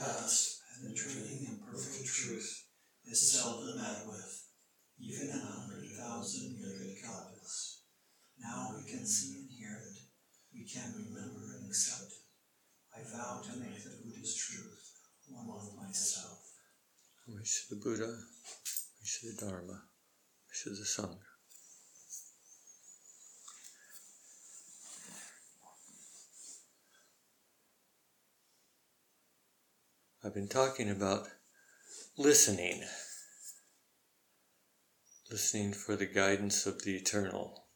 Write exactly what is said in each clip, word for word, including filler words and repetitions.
past, penetrating and perfect truth, is seldom met with, even in a hundred thousand myriad copies. Now we can see and hear it, we can remember and accept it. I vow to make the Buddha's truth one with myself. Wish the Buddha, wish the Dharma, wish the Sangha. I've been talking about listening, listening for the guidance of the eternal.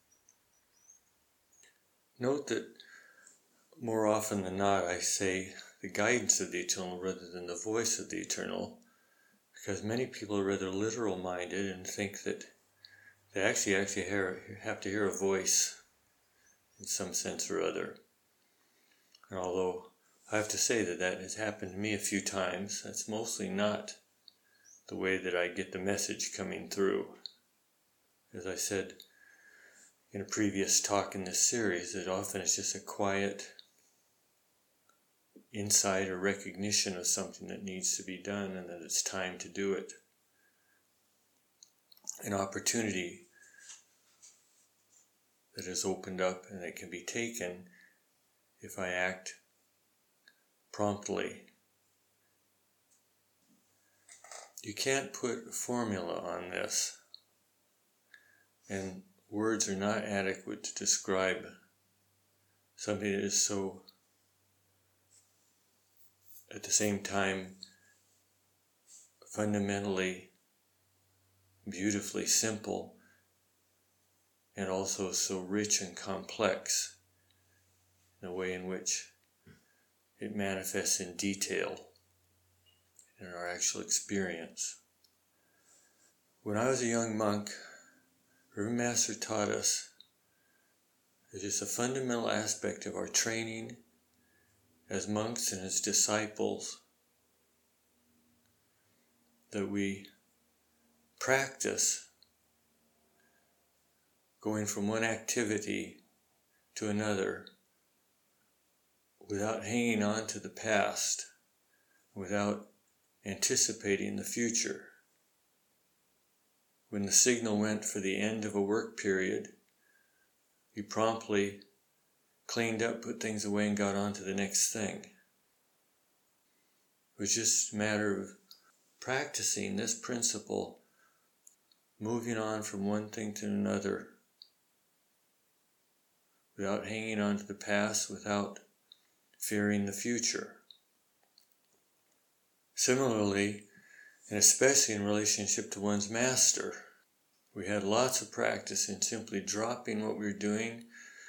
Note that more often than not I say the guidance of the eternal rather than the voice of the eternal, because many people are rather literal-minded and think that they actually actually hear, have to hear a voice in some sense or other. And although I have to say that that has happened to me a few times, that's mostly not the way that I get the message coming through. As I said in a previous talk in this series, that often it's just a quiet insight or recognition of something that needs to be done and that it's time to do it. An opportunity that has opened up and that can be taken if I act promptly. You can't put a formula on this, and words are not adequate to describe something that is so, at the same time, fundamentally, beautifully simple, and also so rich and complex in a way in which it manifests in detail in our actual experience. When I was a young monk, Reverend Master taught us that it's a fundamental aspect of our training as monks and as disciples that we practice going from one activity to another without hanging on to the past, without anticipating the future. When the signal went for the end of a work period, we promptly cleaned up, put things away, and got on to the next thing. It was just a matter of practicing this principle, moving on from one thing to another, without hanging on to the past, without fearing the future. Similarly, and especially in relationship to one's master, we had lots of practice in simply dropping what we were doing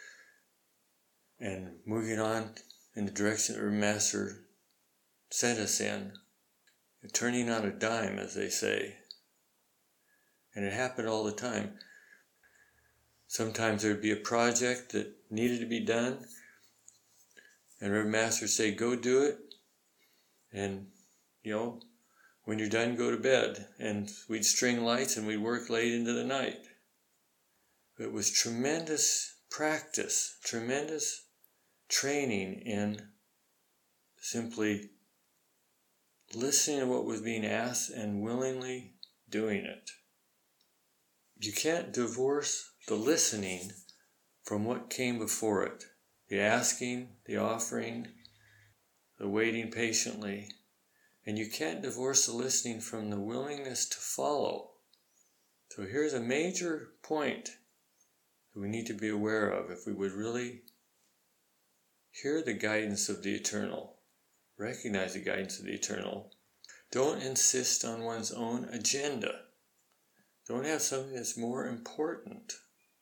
and moving on in the direction that our master sent us in, and turning on a dime, as they say. And it happened all the time. Sometimes there would be a project that needed to be done, and our master would say, go do it, and, you know, when you're done, go to bed. And we'd string lights and we'd work late into the night. It was tremendous practice, tremendous training in simply listening to what was being asked and willingly doing it. You can't divorce the listening from what came before it. The asking, the offering, the waiting patiently. And you can't divorce the listening from the willingness to follow. So here's a major point that we need to be aware of if we would really hear the guidance of the eternal, recognize the guidance of the eternal. Don't insist on one's own agenda. Don't have something that's more important.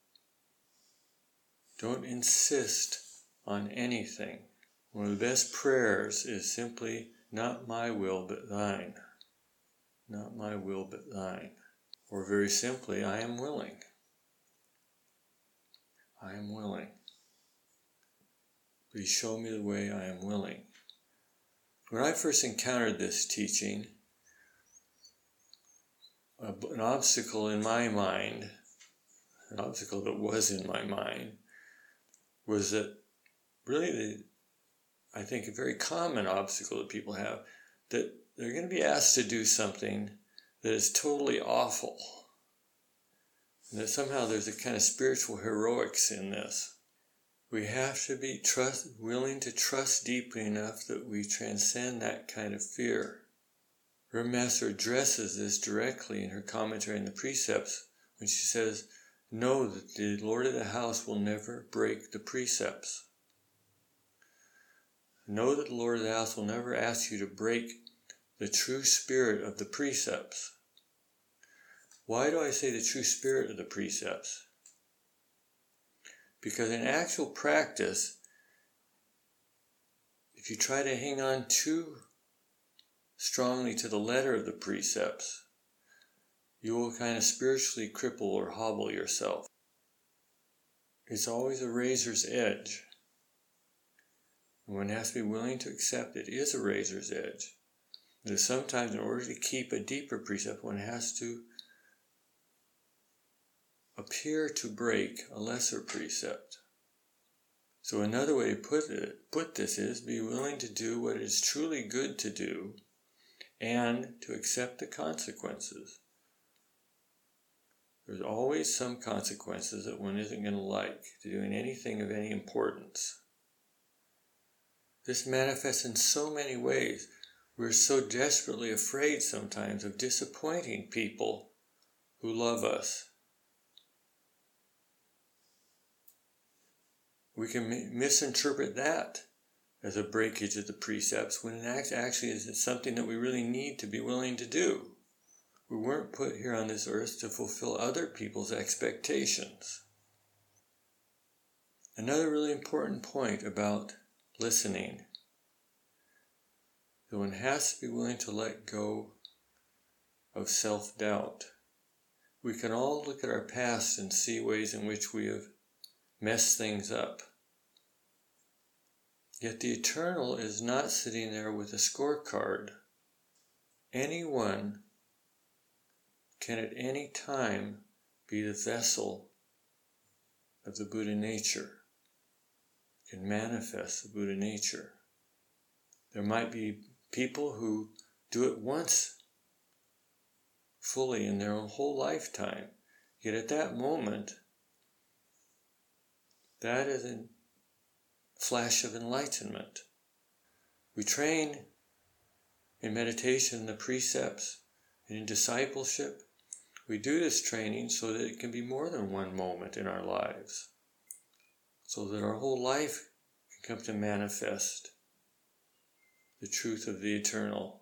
Don't insist on anything. One of the best prayers is simply, not my will but thine. Not my will but thine. Or very simply, I am willing. I am willing. Please show me the way. I am willing. When I first encountered this teaching, an obstacle in my mind, an obstacle that was in my mind, was that really the I think a very common obstacle that people have, that they're going to be asked to do something that is totally awful. And that somehow there's a kind of spiritual heroics in this. We have to be trust, willing to trust deeply enough that we transcend that kind of fear. Reverend Master addresses this directly in her commentary on the precepts when she says, know that the Lord of the house will never break the precepts. Know that the Lord of the house will never ask you to break the true spirit of the precepts. Why do I say the true spirit of the precepts? Because in actual practice, if you try to hang on too strongly to the letter of the precepts, you will kind of spiritually cripple or hobble yourself. It's always a razor's edge. And one has to be willing to accept it is a razor's edge. That sometimes in order to keep a deeper precept, one has to appear to break a lesser precept. So another way to put it, put this is, be willing to do what is truly good to do and to accept the consequences. There's always some consequences that one isn't going to like to doing anything of any importance. This manifests in so many ways. We're so desperately afraid sometimes of disappointing people who love us. We can mi- misinterpret that as a breakage of the precepts when it actually is something that we really need to be willing to do. We weren't put here on this earth to fulfill other people's expectations. Another really important point about listening, that one has to be willing to let go of self-doubt. We can all look at our past and see ways in which we have messed things up. Yet the eternal is not sitting there with a scorecard. Anyone can at any time be the vessel of the Buddha nature, can manifest the Buddha nature. There might be people who do it once fully in their own whole lifetime, yet at that moment, that is a flash of enlightenment. We train in meditation, the precepts, and in discipleship. We do this training so that it can be more than one moment in our lives, so that our whole life can come to manifest the truth of the eternal,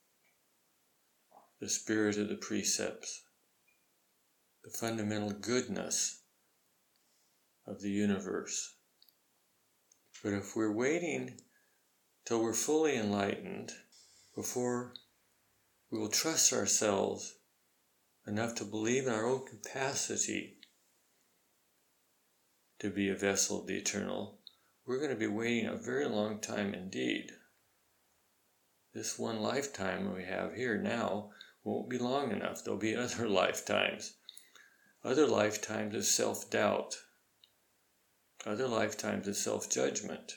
the spirit of the precepts, the fundamental goodness of the universe. But if we're waiting till we're fully enlightened before we will trust ourselves enough to believe in our own capacity to be a vessel of the eternal, we're going to be waiting a very long time indeed. This one lifetime we have here now won't be long enough. There'll be other lifetimes. Other lifetimes of self-doubt. Other lifetimes of self-judgment.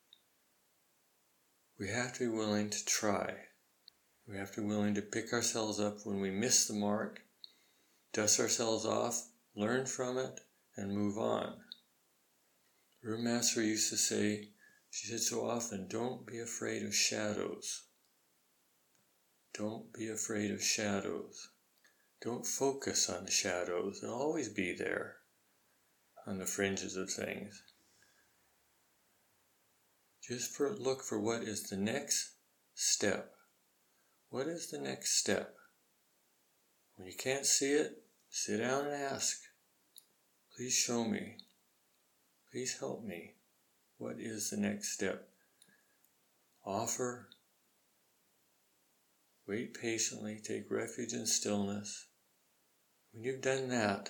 We have to be willing to try. We have to be willing to pick ourselves up when we miss the mark, dust ourselves off, learn from it, and move on. Her master used to say, she said so often, don't be afraid of shadows. Don't be afraid of shadows. Don't focus on the shadows. They'll always be there on the fringes of things. Just for, look for what is the next step. What is the next step? When you can't see it, sit down and ask. Please show me. Please help me. What is the next step? Offer. Wait patiently. Take refuge in stillness. When you've done that,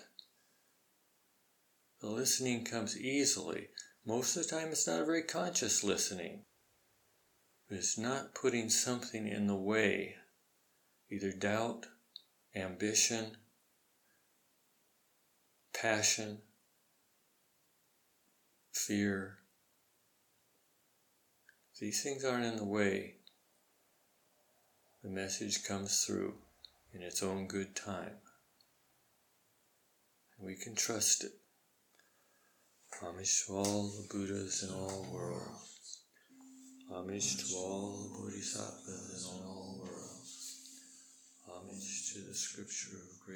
the listening comes easily. Most of the time it's not a very conscious listening. But it's not putting something in the way. Either doubt, ambition, passion, fear. These things aren't in the way. the message comes through in its own good time. We can trust it. Homage to all the Buddhas in all worlds. Homage to all the Bodhisattvas in all worlds. Homage to the scripture of